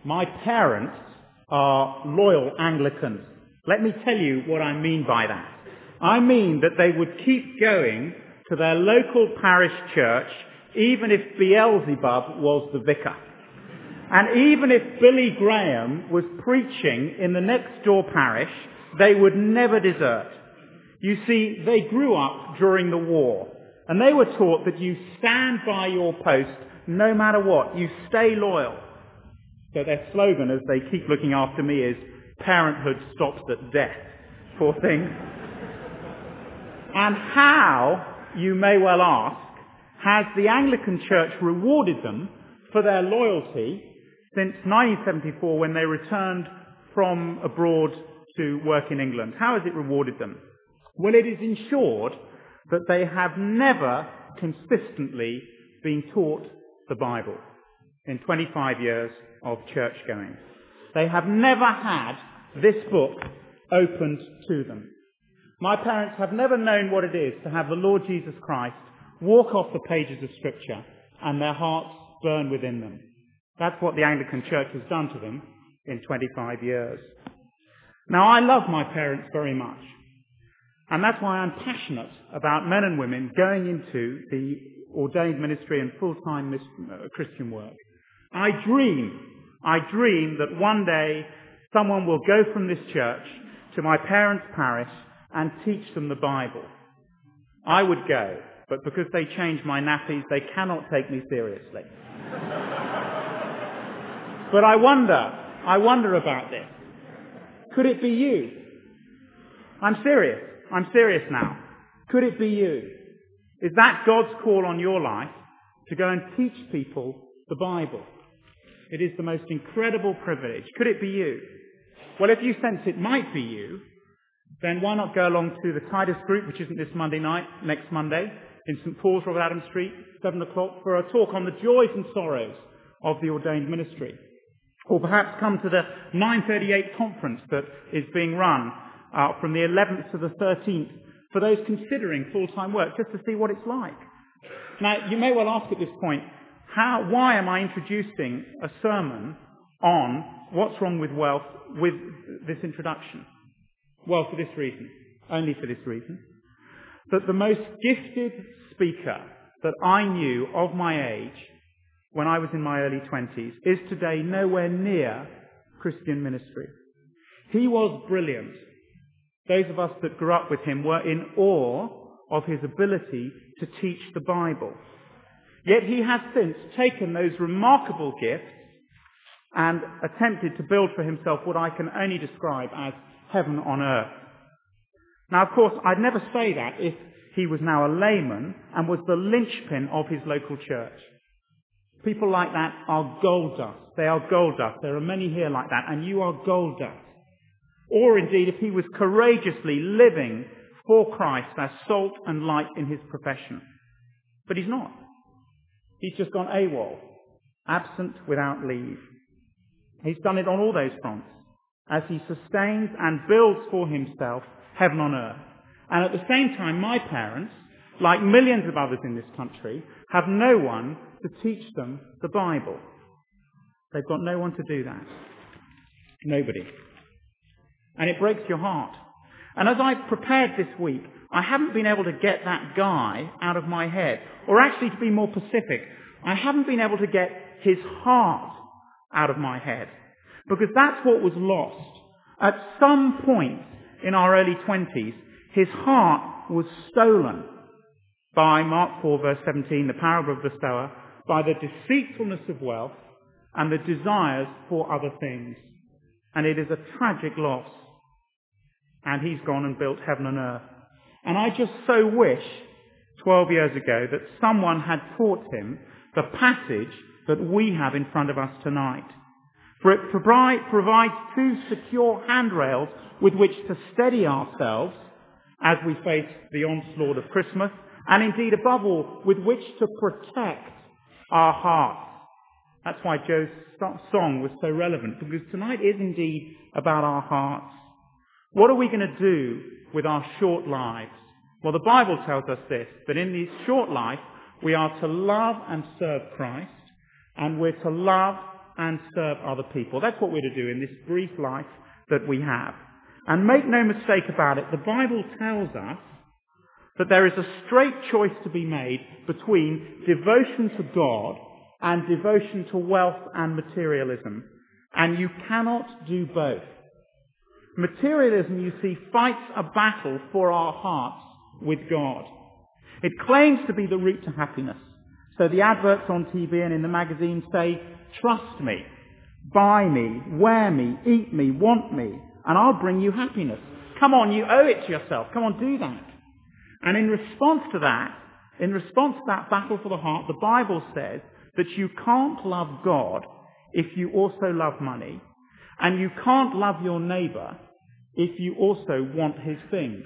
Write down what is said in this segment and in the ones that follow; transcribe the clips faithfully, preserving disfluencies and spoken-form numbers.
My parents are loyal Anglicans. Let me tell you what I mean by that. I mean that they would keep going to their local parish church even if Beelzebub was the vicar. And even if Billy Graham was preaching in the next door parish, they would never desert. You see, they grew up during the war, and they were taught that you stand by your post no matter what. You stay loyal. So their slogan, as they keep looking after me, is "Parenthood stops at death," poor things. And how, you may well ask, has the Anglican Church rewarded them for their loyalty since nineteen seventy-four, when they returned from abroad to work in England? How has it rewarded them? Well, it is ensured that they have never consistently been taught the Bible in twenty-five years of church going. They have never had this book opened to them. My parents have never known what it is to have the Lord Jesus Christ walk off the pages of Scripture and their hearts burn within them. That's what the Anglican Church has done to them in twenty-five years. Now, I love my parents very much. And that's why I'm passionate about men and women going into the ordained ministry and full-time mis- uh, Christian work. I dream, I dream that one day someone will go from this church to my parents' parish and teach them the Bible. I would go, but because they changed my nappies, they cannot take me seriously. But I wonder, I wonder about this. Could it be you? I'm serious. I'm serious now. Could it be you? Is that God's call on your life to go and teach people the Bible? It is the most incredible privilege. Could it be you? Well, if you sense it might be you, then why not go along to the Titus group, which isn't this Monday night, next Monday, in St Paul's, Robert Adams Street, seven o'clock, for a talk on the joys and sorrows of the ordained ministry. Or perhaps come to the nine thirty-eight conference that is being run uh, from the eleventh to the thirteenth for those considering full-time work, just to see what it's like. Now, you may well ask at this point, how, why am I introducing a sermon on what's wrong with wealth with this introduction? Well, for this reason, only for this reason, that the most gifted speaker that I knew of my age when I was in my early twenties is today nowhere near Christian ministry. He was brilliant. Those of us that grew up with him were in awe of his ability to teach the Bible. Yet he has since taken those remarkable gifts and attempted to build for himself what I can only describe as heaven on earth. Now, of course, I'd never say that if he was now a layman and was the linchpin of his local church. People like that are gold dust. They are gold dust. There are many here like that, and you are gold dust. Or indeed, if he was courageously living for Christ as salt and light in his profession. But he's not. He's just gone AWOL, absent without leave. He's done it on all those fronts, as he sustains and builds for himself heaven on earth. And at the same time, my parents, like millions of others in this country, have no one to teach them the Bible. They've got no one to do that. Nobody. And it breaks your heart. And as I prepared this week, I haven't been able to get that guy out of my head. Or actually, to be more specific, I haven't been able to get his heart out of my head. Because that's what was lost. At some point in our early twenties, his heart was stolen by Mark four verse seventeen, the parable of the sower, by the deceitfulness of wealth and the desires for other things. And it is a tragic loss. And he's gone and built heaven and earth. And I just so wish, twelve years ago, that someone had taught him the passage that we have in front of us tonight. For it provide, provides two secure handrails with which to steady ourselves as we face the onslaught of Christmas, and indeed, above all, with which to protect our hearts. That's why Joe's song was so relevant, because tonight is indeed about our hearts. What are we going to do with our short lives? Well, the Bible tells us this, that in this short life, we are to love and serve Christ, and we're to love and serve other people. That's what we're to do in this brief life that we have. And make no mistake about it, the Bible tells us that there is a straight choice to be made between devotion to God and devotion to wealth and materialism. And you cannot do both. Materialism, you see, fights a battle for our hearts with God. It claims to be the route to happiness. So the adverts on T V and in the magazines say, trust me, buy me, wear me, eat me, want me, and I'll bring you happiness. Come on, you owe it to yourself. Come on, do that. And in response to that, in response to that battle for the heart, the Bible says that you can't love God if you also love money, and you can't love your neighbour if you also want his things.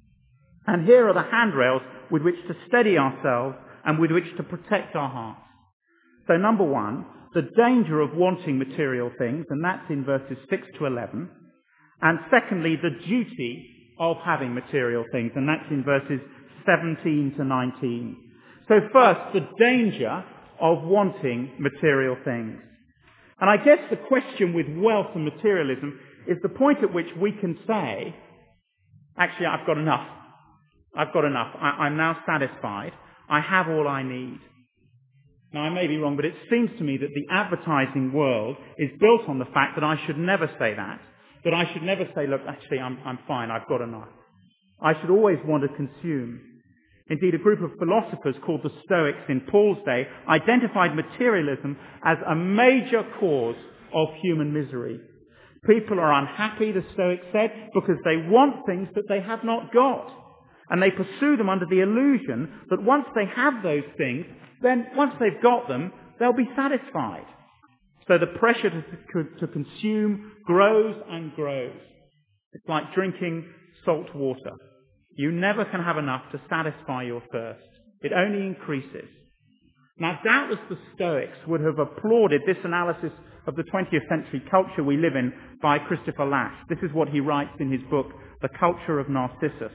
And here are the handrails with which to steady ourselves and with which to protect our hearts. So number one, the danger of wanting material things, and that's in verses six to eleven. And secondly, the duty of having material things, and that's in verses seventeen to nineteen. So first, the danger of wanting material things. And I guess the question with wealth and materialism is the point at which we can say, actually, I've got enough. I've got enough. I, I'm now satisfied. I have all I need. Now, I may be wrong, but it seems to me that the advertising world is built on the fact that I should never say that. That I should never say, look, actually, I'm, I'm fine. I've got enough. I should always want to consume. Indeed, a group of philosophers called the Stoics in Paul's day identified materialism as a major cause of human misery. People are unhappy, the Stoics said, because they want things that they have not got. And they pursue them under the illusion that once they have those things, then once they've got them, they'll be satisfied. So the pressure to, to consume grows and grows. It's like drinking salt water. You never can have enough to satisfy your thirst. It only increases. Now, doubtless the Stoics would have applauded this analysis of the twentieth century culture we live in by Christopher Lasch. This is what he writes in his book, The Culture of Narcissus.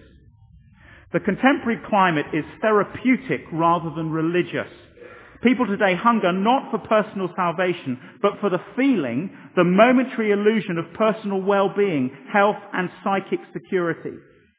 The contemporary climate is therapeutic rather than religious. People today hunger not for personal salvation, but for the feeling, the momentary illusion of personal well-being, health and psychic security.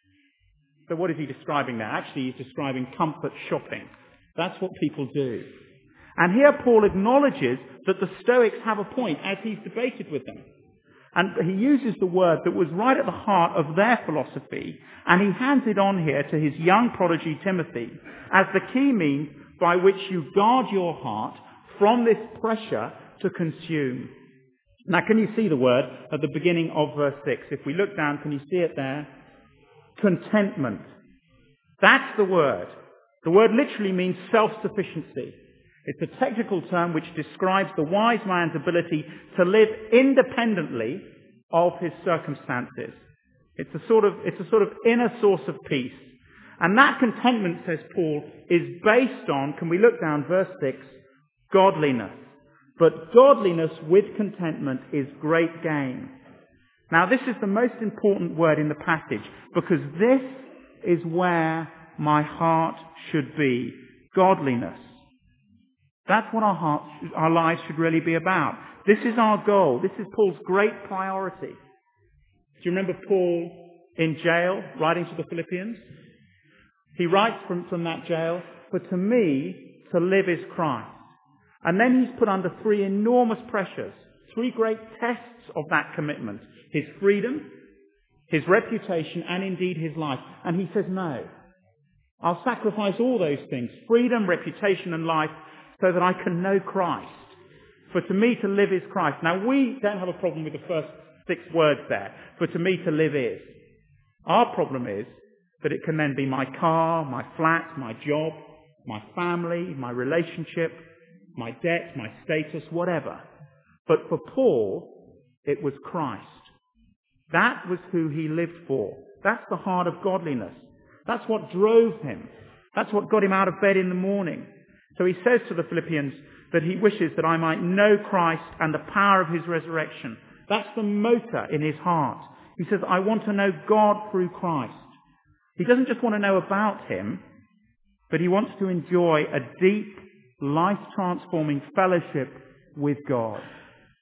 So what is he describing there? Actually, he's describing comfort shopping. That's what people do. And here Paul acknowledges that the Stoics have a point as he's debated with them. And he uses the word that was right at the heart of their philosophy, and he hands it on here to his young prodigy Timothy as the key means by which you guard your heart from this pressure to consume. Now, can you see the word at the beginning of verse six? If we look down, can you see it there? Contentment. That's the word. The word literally means self-sufficiency. It's a technical term which describes the wise man's ability to live independently of his circumstances. It's a sort of, it's a sort of inner source of peace. And that contentment, says Paul, is based on, can we look down, verse six, godliness. But godliness with contentment is great gain. Now, this is the most important word in the passage, because this is where my heart should be. Godliness. That's what our hearts, our lives should really be about. This is our goal. This is Paul's great priority. Do you remember Paul in jail, writing to the Philippians? He writes from, from that jail, for to me, to live is Christ. And then he's put under three enormous pressures, three great tests of that commitment. His freedom, his reputation, and indeed his life. And he says, no, I'll sacrifice all those things, freedom, reputation, and life, so that I can know Christ. For to me to live is Christ. Now, we don't have a problem with the first six words there. For to me to live is. Our problem is that it can then be my car, my flat, my job, my family, my relationship, my debt, my status, whatever. But for Paul, it was Christ. That was who he lived for. That's the heart of godliness. That's what drove him. That's what got him out of bed in the morning. So he says to the Philippians that he wishes that I might know Christ and the power of his resurrection. That's the motor in his heart. He says, I want to know God through Christ. He doesn't just want to know about him, but he wants to enjoy a deep, life-transforming fellowship with God.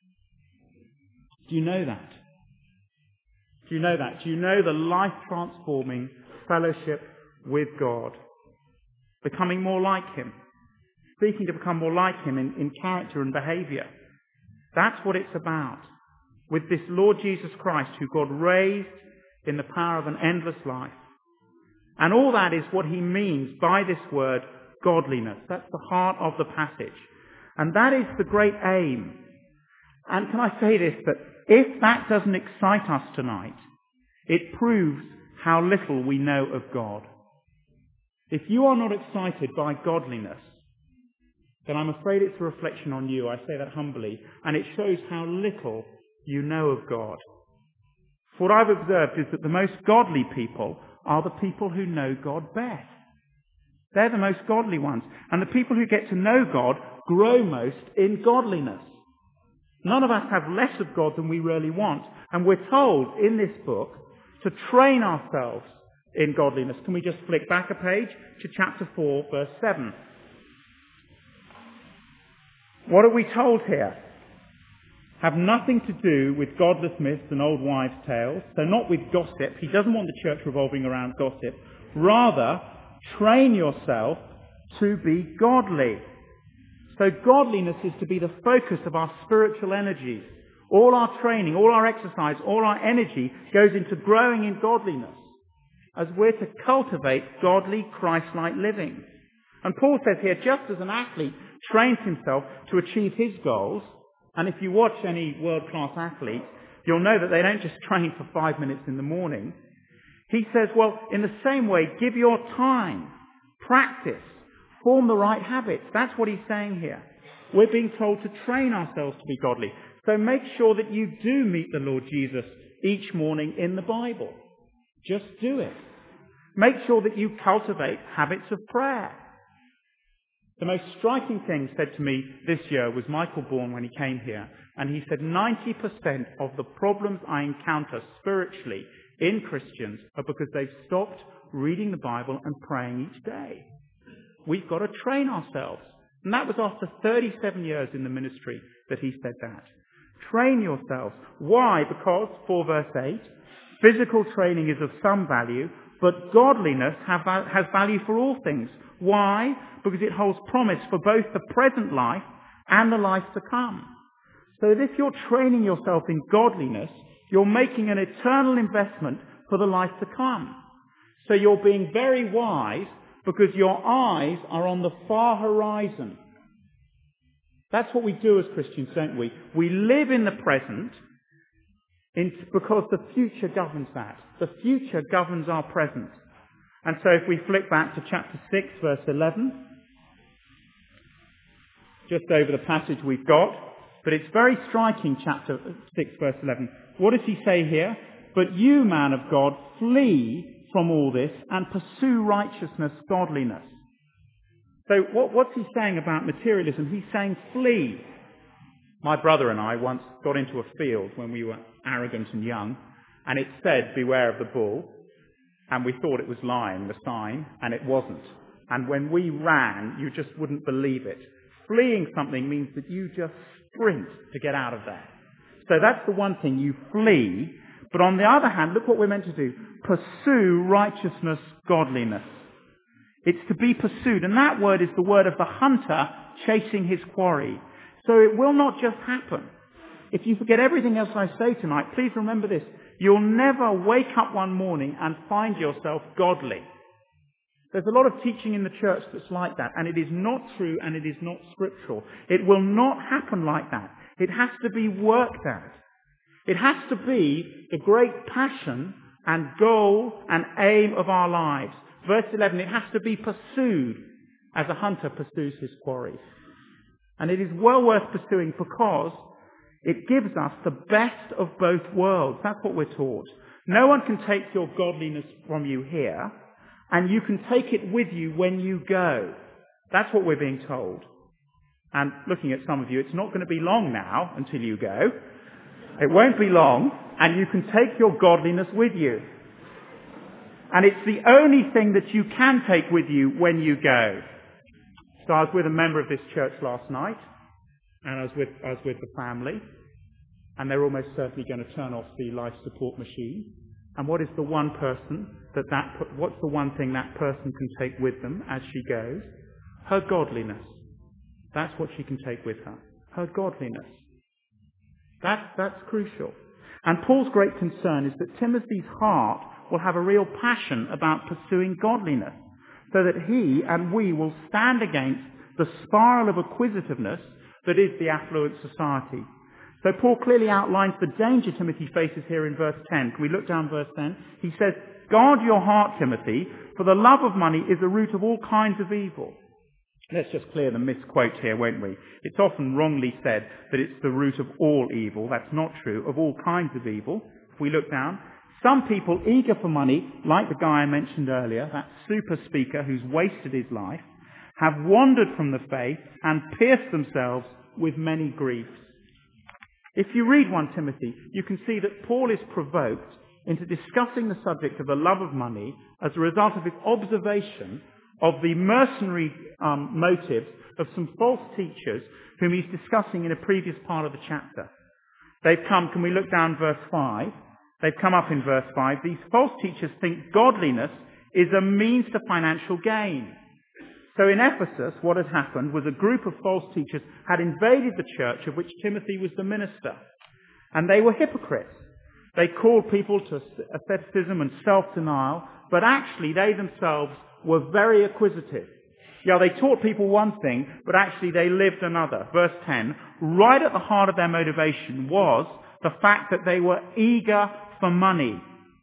Do you know that? Do you know that? Do you know the life-transforming fellowship with God? Becoming more like him. Seeking to become more like him in, in character and behaviour. That's what it's about. With this Lord Jesus Christ, who God raised in the power of an endless life. And all that is what he means by this word, godliness. That's the heart of the passage. And that is the great aim. And can I say this, that if that doesn't excite us tonight, it proves how little we know of God. If you are not excited by godliness, then I'm afraid it's a reflection on you. I say that humbly. And it shows how little you know of God. What I've observed is that the most godly people are the people who know God best. They're the most godly ones. And the people who get to know God grow most in godliness. None of us have less of God than we really want. And we're told in this book to train ourselves in godliness. Can we just flick back a page to chapter four, verse seven? What are we told here? Have nothing to do with godless myths and old wives' tales. So not with gossip. He doesn't want the church revolving around gossip. Rather, train yourself to be godly. So godliness is to be the focus of our spiritual energies. All our training, all our exercise, all our energy goes into growing in godliness as we're to cultivate godly, Christ-like living. And Paul says here, just as an athlete trains himself to achieve his goals, and if you watch any world-class athlete, you'll know that they don't just train for five minutes in the morning. He says, well, in the same way, give your time, practice, form the right habits. That's what he's saying here. We're being told to train ourselves to be godly. So make sure that you do meet the Lord Jesus each morning in the Bible. Just do it. Make sure that you cultivate habits of prayer. The most striking thing said to me this year was Michael Bourne when he came here. And he said ninety percent of the problems I encounter spiritually in Christians are because they've stopped reading the Bible and praying each day. We've got to train ourselves. And that was after thirty-seven years in the ministry that he said that. Train yourselves. Why? Because, for verse eight, physical training is of some value, but godliness have, has value for all things. Why? Because it holds promise for both the present life and the life to come. So that if you're training yourself in godliness, you're making an eternal investment for the life to come. So you're being very wise because your eyes are on the far horizon. That's what we do as Christians, don't we? We live in the present in, because the future governs that. The future governs our present. And so if we flick back to chapter six, verse eleven, just over the passage we've got, but it's very striking, chapter six, verse eleven. What does he say here? But you, man of God, flee from all this and pursue righteousness, godliness. So what, what's he saying about materialism? He's saying flee. My brother and I once got into a field when we were arrogant and young, and it said, beware of the bull, and we thought it was lying, the sign, and it wasn't. And when we ran, you just wouldn't believe it. Fleeing something means that you just sprint to get out of there. So that's the one thing, you flee. But on the other hand, look what we're meant to do. Pursue righteousness, godliness. It's to be pursued. And that word is the word of the hunter chasing his quarry. So it will not just happen. If you forget everything else I say tonight, please remember this. You'll never wake up one morning and find yourself godly. There's a lot of teaching in the church that's like that, and it is not true and it is not scriptural. It will not happen like that. It has to be worked at. It has to be the great passion and goal and aim of our lives. Verse eleven, it has to be pursued as a hunter pursues his quarry. And it is well worth pursuing because it gives us the best of both worlds. That's what we're taught. No one can take your godliness from you here, and you can take it with you when you go. That's what we're being told. And looking at some of you, it's not going to be long now until you go. It won't be long, and you can take your godliness with you. And it's the only thing that you can take with you when you go. So I was with a member of this church last night, and I was with, I was with the family. and they're almost certainly going to turn off the life support machine. And what is the one person that that, what's the one thing that person can take with them as she goes? Her godliness. That's what she can take with her. Her godliness. That's, that's crucial. And Paul's great concern is that Timothy's heart will have a real passion about pursuing godliness, so that he and we will stand against the spiral of acquisitiveness that is the affluent society. So Paul clearly outlines the danger Timothy faces here in verse ten. Can we look down verse ten? He says, "Guard your heart, Timothy, for the love of money is the root of all kinds of evil." Let's just clear the misquote here, won't we? It's often wrongly said that it's the root of all evil. That's not true. Of all kinds of evil. If we look down, some people eager for money, like the guy I mentioned earlier, that super speaker who's wasted his life, have wandered from the faith and pierced themselves with many griefs. If you read First Timothy, you can see that Paul is provoked into discussing the subject of the love of money as a result of his observation of the mercenary um, motives of some false teachers whom he's discussing in a previous part of the chapter. They've come, can we look down verse five? They've come up in verse five. These false teachers think godliness is a means to financial gain. So in Ephesus, what had happened was a group of false teachers had invaded the church of which Timothy was the minister. And they were hypocrites. They called people to asceticism and self-denial, but actually they themselves were very acquisitive. Yeah, they taught people one thing, but actually they lived another. Verse ten, right at the heart of their motivation was the fact that they were eager for money.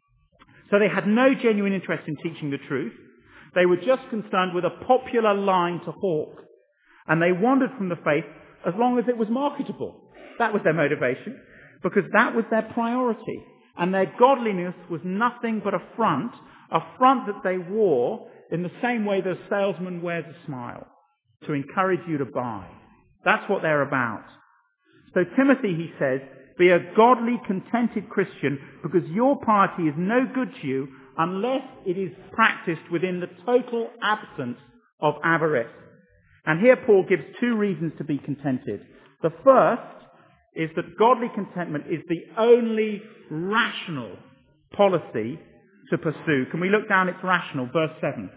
So they had no genuine interest in teaching the truth. They were just concerned with a popular line to hawk. And they wandered from the faith as long as it was marketable. That was their motivation, because that was their priority. And their godliness was nothing but a front, a front that they wore in the same way that a salesman wears a smile, to encourage you to buy. That's what they're about. So Timothy, he says, be a godly, contented Christian, because your piety is no good to you unless it is practiced within the total absence of avarice. And here Paul gives two reasons to be contented. The first is that godly contentment is the only rational policy to pursue. Can we look down? It's rational. Verse seven.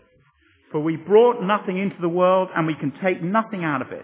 For we brought nothing into the world and we can take nothing out of it.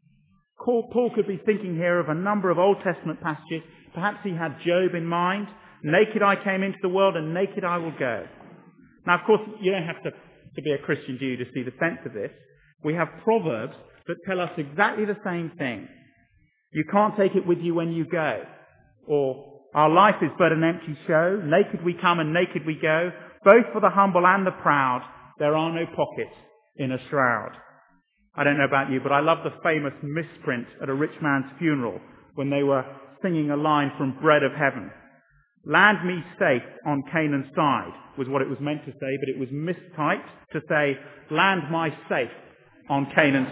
Paul could be thinking here of a number of Old Testament passages. Perhaps he had Job in mind. Naked I came into the world and naked I will go. Now, of course, you don't have to, to be a Christian Jew to see the sense of this. We have Proverbs that tell us exactly the same thing. You can't take it with you when you go. Or, our life is but an empty show. Naked we come and naked we go. Both for the humble and the proud, there are no pockets in a shroud. I don't know about you, but I love the famous misprint at a rich man's funeral when they were singing a line from Bread of Heaven. Land me safe on Canaan's side was what it was meant to say, but it was mistyped to say, land my safe on Canaan's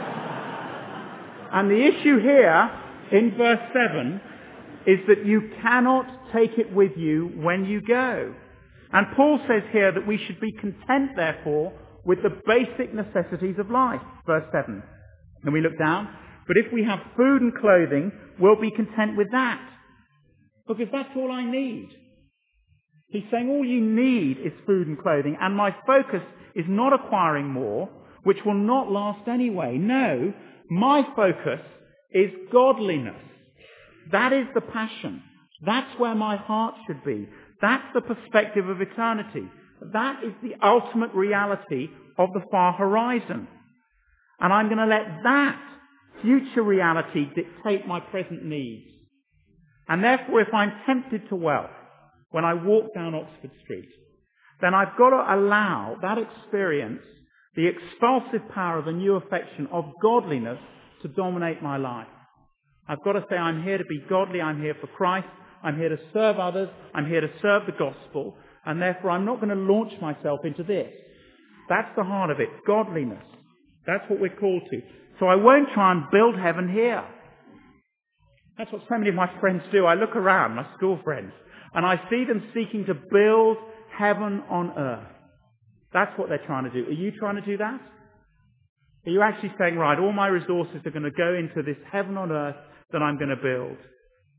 side. And the issue here in verse seven is that you cannot take it with you when you go. And Paul says here that we should be content, therefore, with the basic necessities of life. Verse seven. Then we look down. But if we have food and clothing, we'll be content with that. Because that's all I need. He's saying all you need is food and clothing, and my focus is not acquiring more, which will not last anyway. No, my focus is godliness. That is the passion. That's where my heart should be. That's the perspective of eternity. That is the ultimate reality of the far horizon. And I'm going to let that future reality dictate my present needs. And therefore, if I'm tempted to wealth when I walk down Oxford Street, then I've got to allow that experience, the expulsive power of a new affection of godliness, to dominate my life. I've got to say, I'm here to be godly, I'm here for Christ, I'm here to serve others, I'm here to serve the gospel, and therefore I'm not going to launch myself into this. That's the heart of it, godliness. That's what we're called to. So I won't try and build heaven here. That's what so many of my friends do. I look around, my school friends, and I see them seeking to build heaven on earth. That's what they're trying to do. Are you trying to do that? Are you actually saying, right, all my resources are going to go into this heaven on earth that I'm going to build?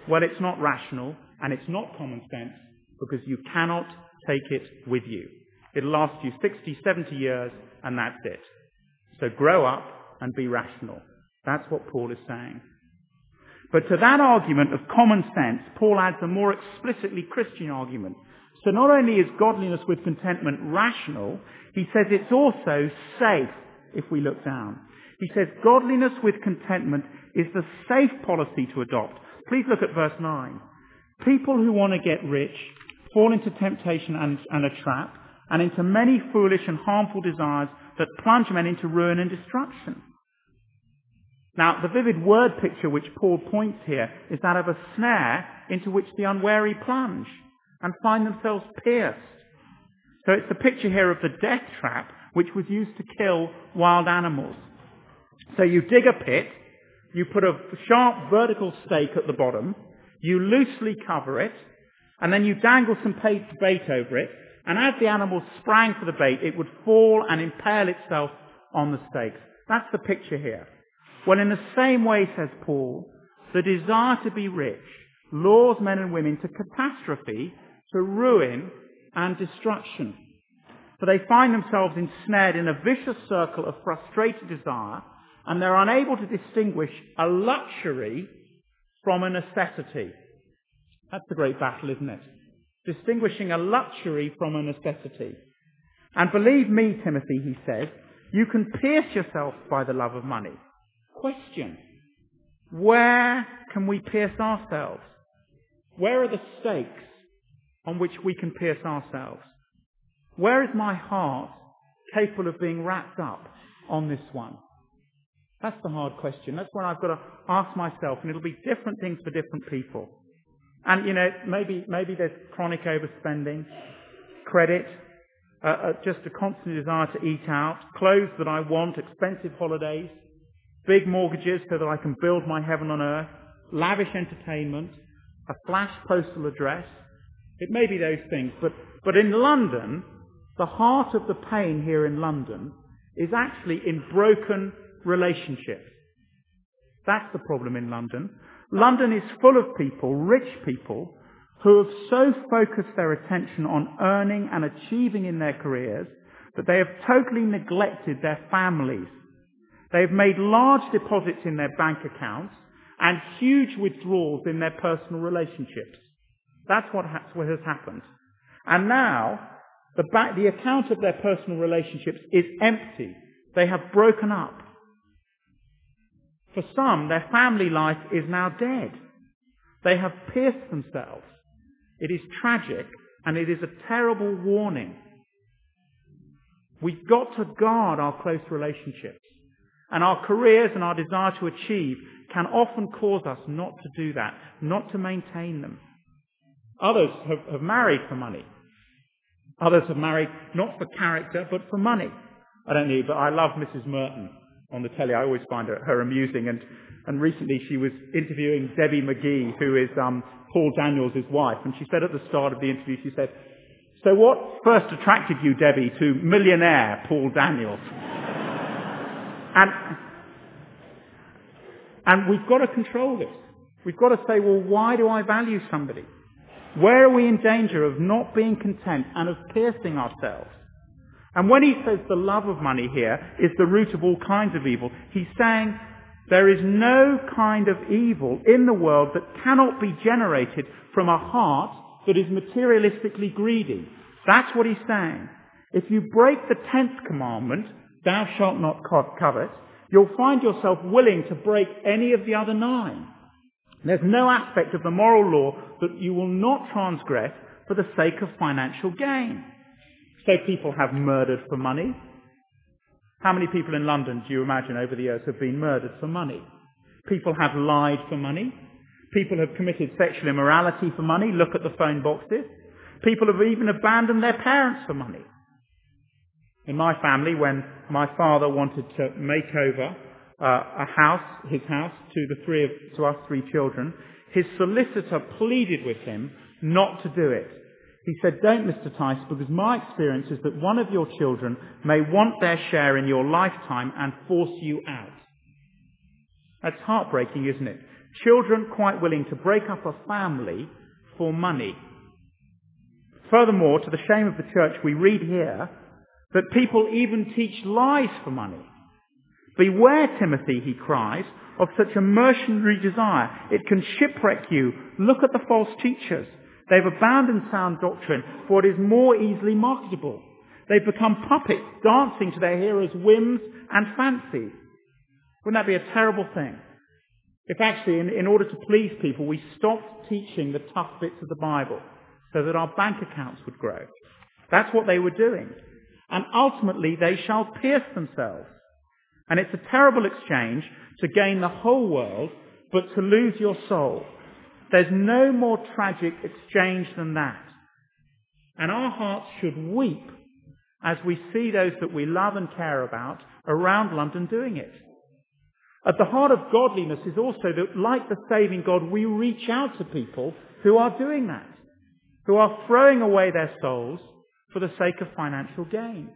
Well, it's not rational and it's not common sense because you cannot take it with you. It'll last you sixty, seventy years and that's it. So grow up and be rational. That's what Paul is saying. But to that argument of common sense, Paul adds a more explicitly Christian argument. So not only is godliness with contentment rational, he says it's also safe if we look down. He says godliness with contentment is the safe policy to adopt. Please look at verse nine. People who want to get rich fall into temptation and, and a trap, and into many foolish and harmful desires that plunge men into ruin and destruction. Now, the vivid word picture which Paul points here is that of a snare into which the unwary plunge and find themselves pierced. So it's the picture here of the death trap which was used to kill wild animals. So you dig a pit, you put a sharp vertical stake at the bottom, you loosely cover it, and then you dangle some bait over it, and as the animal sprang for the bait, it would fall and impale itself on the stakes. That's the picture here. Well, in the same way, says Paul, the desire to be rich lures men and women to catastrophe, to ruin and destruction. For they find themselves ensnared in a vicious circle of frustrated desire, and they're unable to distinguish a luxury from a necessity. That's the great battle, isn't it? Distinguishing a luxury from a necessity. And believe me, Timothy, he says, you can pierce yourself by the love of money. Question. Where can we pierce ourselves? Where are the stakes on which we can pierce ourselves? Where is my heart capable of being wrapped up on this one? That's the hard question. That's what I've got to ask myself, and it'll be different things for different people. And, you know, maybe maybe there's chronic overspending, credit, uh, uh, just a constant desire to eat out, clothes that I want, expensive holidays, big mortgages so that I can build my heaven on earth, lavish entertainment, a flash postal address. It may be those things, but, but in London, the heart of the pain here in London is actually in broken relationships. That's the problem in London. London is full of people, rich people, who have so focused their attention on earning and achieving in their careers that they have totally neglected their families. They've made large deposits in their bank accounts and huge withdrawals in their personal relationships. That's what has, what has happened. And now, the, back, the account of their personal relationships is empty. They have broken up. For some, their family life is now dead. They have pierced themselves. It is tragic, and it is a terrible warning. We've got to guard our close relationships. And our careers and our desire to achieve can often cause us not to do that, not to maintain them. Others have, have married for money. Others have married not for character, but for money. I don't know, but I love Missus Merton on the telly. I always find her, her amusing. And, and recently she was interviewing Debbie McGee, who is um, Paul Daniels' wife. And she said at the start of the interview, she said, "So what first attracted you, Debbie, to millionaire Paul Daniels?" and, and we've got to control this. We've got to say, well, why do I value somebody? Where are we in danger of not being content and of piercing ourselves? And when he says the love of money here is the root of all kinds of evil, he's saying there is no kind of evil in the world that cannot be generated from a heart that is materialistically greedy. That's what he's saying. If you break the tenth commandment, thou shalt not covet, you'll find yourself willing to break any of the other nine. There's no aspect of the moral law that you will not transgress for the sake of financial gain. So people have murdered for money. How many people in London, do you imagine, over the years have been murdered for money? People have lied for money. People have committed sexual immorality for money. Look at the phone boxes. People have even abandoned their parents for money. In my family, when my father wanted to make over uh, a house, his house, to the three of, to us three children, his solicitor pleaded with him not to do it. He said, "Don't, Mister Tice, because my experience is that one of your children may want their share in your lifetime and force you out." That's heartbreaking, isn't it? Children quite willing to break up a family for money. Furthermore, to the shame of the church, we read here that people even teach lies for money. Beware, Timothy, he cries, of such a mercenary desire. It can shipwreck you. Look at the false teachers. They've abandoned sound doctrine for what is more easily marketable. They've become puppets, dancing to their hearers' whims and fancies. Wouldn't that be a terrible thing? If actually, in, in order to please people, we stopped teaching the tough bits of the Bible so that our bank accounts would grow. That's what they were doing. And ultimately, they shall pierce themselves. And it's a terrible exchange to gain the whole world, but to lose your soul. There's no more tragic exchange than that. And our hearts should weep as we see those that we love and care about around London doing it. At the heart of godliness is also that, like the saving God, we reach out to people who are doing that, who are throwing away their souls for the sake of financial gain.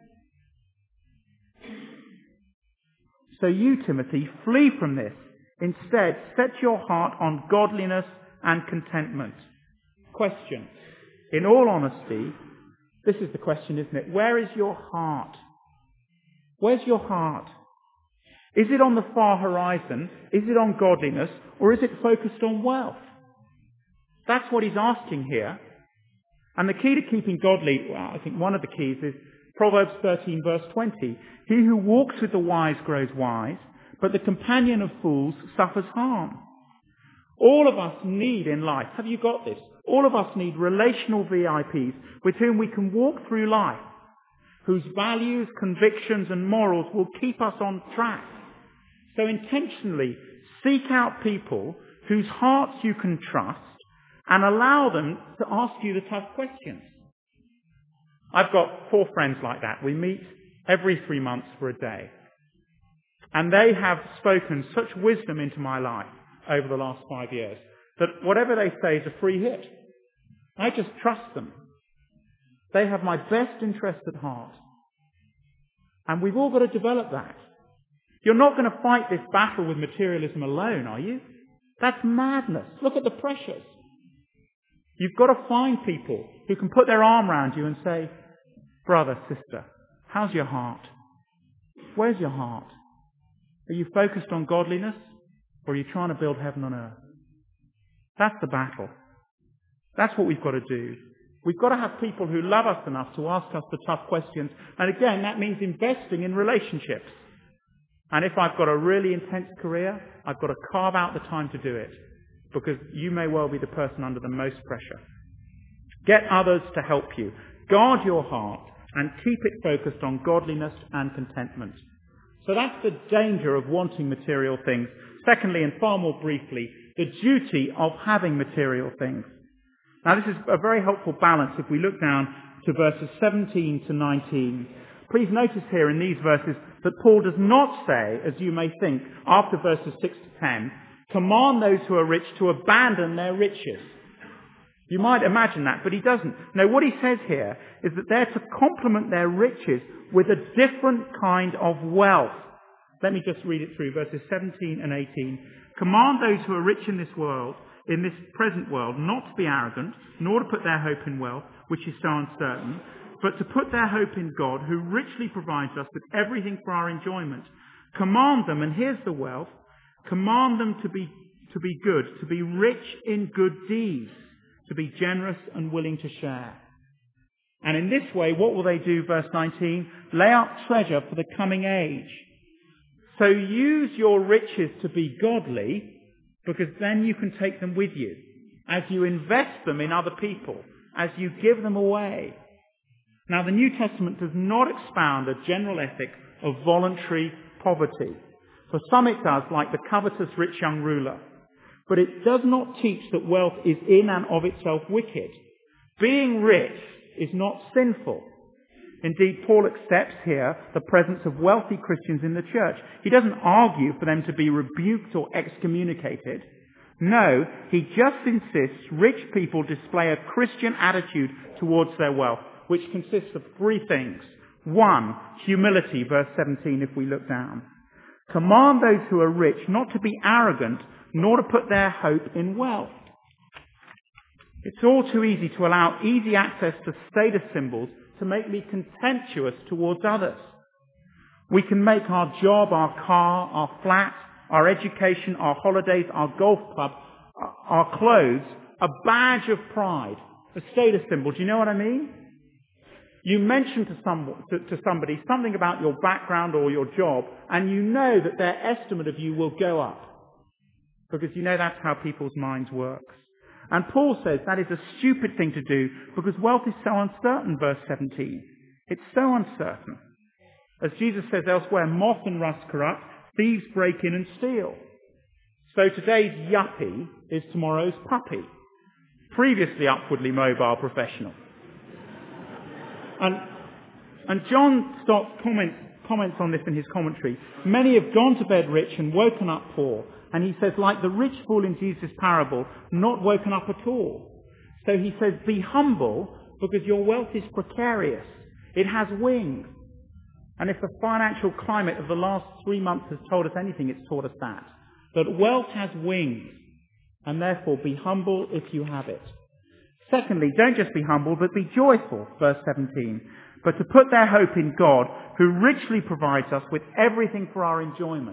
So you, Timothy, flee from this. Instead, set your heart on godliness and contentment. Question. In all honesty, this is the question, isn't it? Where is your heart? Where's your heart? Is it on the far horizon? Is it on godliness? Or is it focused on wealth? That's what he's asking here. And the key to keeping godly, well, I think one of the keys is Proverbs thirteen verse twenty. He who walks with the wise grows wise, but the companion of fools suffers harm. All of us need in life, have you got this? All of us need relational V I Ps with whom we can walk through life, whose values, convictions and morals will keep us on track. So intentionally seek out people whose hearts you can trust and allow them to ask you the tough questions. I've got four friends like that. We meet every three months for a day. And they have spoken such wisdom into my life over the last five years that whatever they say is a free hit. I just trust them. They have my best interest at heart. And we've all got to develop that. You're not going to fight this battle with materialism alone, are you? That's madness. Look at the pressures. You've got to find people who can put their arm around you and say, brother, sister, how's your heart? Where's your heart? Are you focused on godliness, or are you trying to build heaven on earth? That's the battle. That's what we've got to do. We've got to have people who love us enough to ask us the tough questions. And again, that means investing in relationships. And if I've got a really intense career, I've got to carve out the time to do it, because you may well be the person under the most pressure. Get others to help you. Guard your heart and keep it focused on godliness and contentment. So that's the danger of wanting material things. Secondly, and far more briefly, the duty of having material things. Now this is a very helpful balance if we look down to verses seventeen to nineteen. Please notice here in these verses that Paul does not say, as you may think, after verses six to ten, command those who are rich to abandon their riches. You might imagine that, but he doesn't. No, what he says here is that they're to complement their riches with a different kind of wealth. Let me just read it through, verses seventeen and eighteen. Command those who are rich in this world, in this present world, not to be arrogant, nor to put their hope in wealth, which is so uncertain, but to put their hope in God, who richly provides us with everything for our enjoyment. Command them, and here's the wealth, command them to be, to be good, to be rich in good deeds, to be generous and willing to share. And in this way, what will they do? Verse nineteen, lay up treasure for the coming age. So use your riches to be godly, because then you can take them with you as you invest them in other people, as you give them away. Now, the New Testament does not expound a general ethic of voluntary poverty. For some it does, like the covetous rich young ruler. But it does not teach that wealth is in and of itself wicked. Being rich is not sinful. Indeed, Paul accepts here the presence of wealthy Christians in the church. He doesn't argue for them to be rebuked or excommunicated. No, he just insists rich people display a Christian attitude towards their wealth, which consists of three things. One, humility, verse seventeen, if we look down. Command those who are rich not to be arrogant, nor to put their hope in wealth. It's all too easy to allow easy access to status symbols to make me contemptuous towards others. We can make our job, our car, our flat, our education, our holidays, our golf club, our clothes, a badge of pride, a status symbol. Do you know what I mean? You mention to, some, to, to somebody something about your background or your job, and you know that their estimate of you will go up. Because you know that's how people's minds work. And Paul says that is a stupid thing to do because wealth is so uncertain, verse seventeen. It's so uncertain. As Jesus says elsewhere, moth and rust corrupt, thieves break in and steal. So today's yuppie is tomorrow's puppy. Previously upwardly mobile professional. And, and John Stott comments, comments on this in his commentary. Many have gone to bed rich and woken up poor. And he says, like the rich fool in Jesus' parable, not woken up at all. So he says, be humble because your wealth is precarious. It has wings. And if the financial climate of the last three months has told us anything, it's taught us that. That wealth has wings. And therefore be humble if you have it. Secondly, don't just be humble, but be joyful, verse seventeen. But to put their hope in God, who richly provides us with everything for our enjoyment.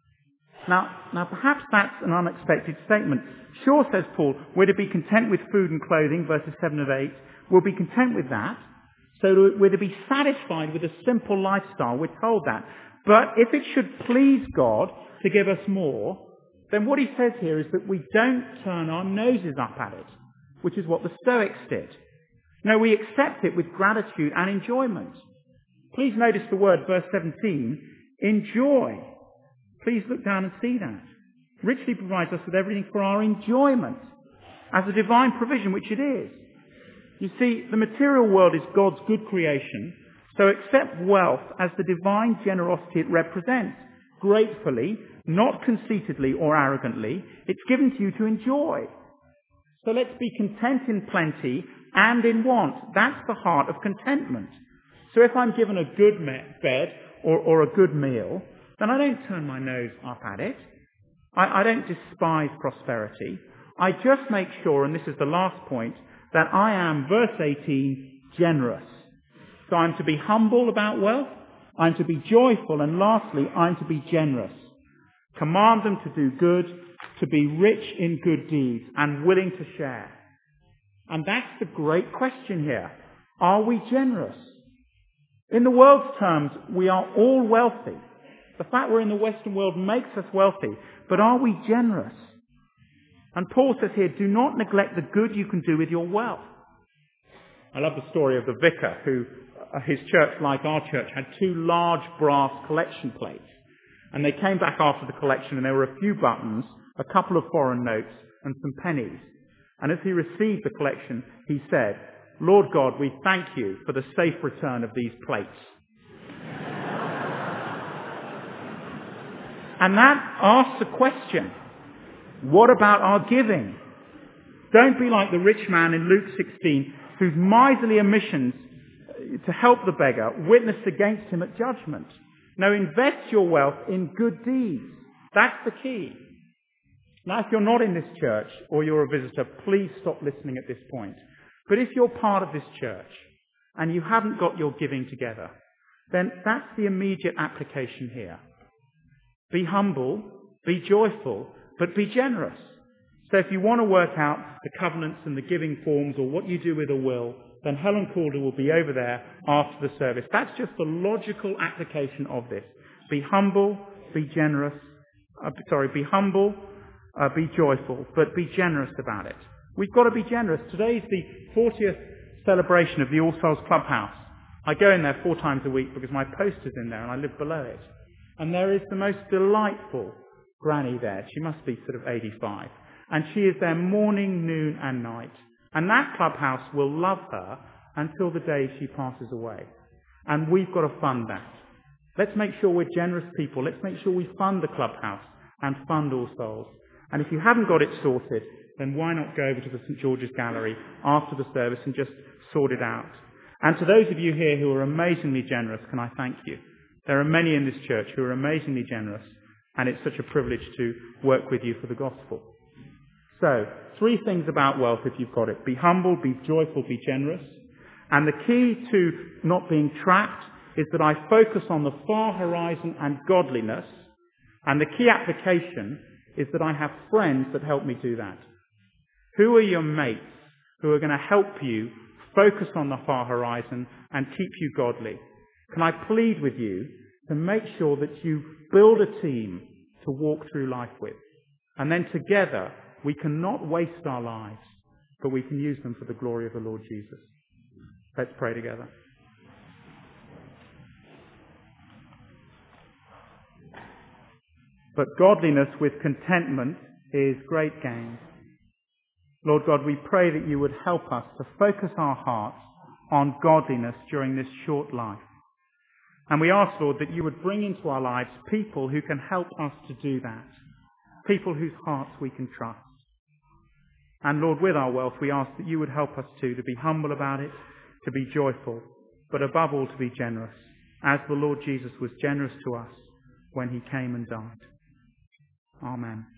Now, now perhaps that's an unexpected statement. Sure, says Paul, we're to be content with food and clothing, verses seven and eight. We'll be content with that. So we're to be satisfied with a simple lifestyle. We're told that. But if it should please God to give us more, then what he says here is that we don't turn our noses up at it, which is what the Stoics did. No, we accept it with gratitude and enjoyment. Please notice the word, verse seventeen, enjoy. Please look down and see that. Richly provides us with everything for our enjoyment, as a divine provision, which it is. You see, the material world is God's good creation, so accept wealth as the divine generosity it represents. Gratefully, not conceitedly or arrogantly, it's given to you to enjoy. So let's be content in plenty and in want. That's the heart of contentment. So if I'm given a good me- bed or, or a good meal, then I don't turn my nose up at it. I, I don't despise prosperity. I just make sure, and this is the last point, that I am, verse eighteen, generous. So I'm to be humble about wealth, I'm to be joyful, and lastly, I'm to be generous. Command them to do good, to be rich in good deeds, and willing to share. And that's the great question here. Are we generous? In the world's terms, we are all wealthy. The fact we're in the Western world makes us wealthy. But are we generous? And Paul says here, do not neglect the good you can do with your wealth. I love the story of the vicar who, uh, his church, like our church, had two large brass collection plates. And they came back after the collection and there were a few buttons, a couple of foreign notes, and some pennies. And as he received the collection, he said, Lord God, we thank you for the safe return of these plates. And that asks a question. What about our giving? Don't be like the rich man in Luke sixteen, whose miserly omissions to help the beggar witnessed against him at judgment. No, invest your wealth in good deeds. That's the key. Now, if you're not in this church or you're a visitor, please stop listening at this point. But if you're part of this church and you haven't got your giving together, then that's the immediate application here. Be humble, be joyful, but be generous. So if you want to work out the covenants and the giving forms or what you do with a will, then Helen Calder will be over there after the service. That's just the logical application of this. Be humble, be generous, uh, sorry, be humble, uh, be joyful, but be generous about it. We've got to be generous. Today is the fortieth celebration of the All Souls Clubhouse. I go in there four times a week because my post is in there and I live below it. And there is the most delightful granny there. She must be sort of eighty-five. And she is there morning, noon and night. And that clubhouse will love her until the day she passes away. And we've got to fund that. Let's make sure we're generous people. Let's make sure we fund the clubhouse and fund All Souls. And if you haven't got it sorted, then why not go over to the St George's Gallery after the service and just sort it out. And to those of you here who are amazingly generous, can I thank you? There are many in this church who are amazingly generous. And it's such a privilege to work with you for the gospel. So, three things about wealth if you've got it. Be humble, be joyful, be generous. And the key to not being trapped is that I focus on the far horizon and godliness. And the key application is that I have friends that help me do that. Who are your mates who are going to help you focus on the far horizon and keep you godly? Can I plead with you to make sure that you build a team to walk through life with? And then together, we can not waste our lives, but we can use them for the glory of the Lord Jesus. Let's pray together. But godliness with contentment is great gain. Lord God, we pray that you would help us to focus our hearts on godliness during this short life. And we ask, Lord, that you would bring into our lives people who can help us to do that. People whose hearts we can trust. And Lord, with our wealth, we ask that you would help us too, to be humble about it, to be joyful, but above all to be generous, as the Lord Jesus was generous to us when he came and died. Amen.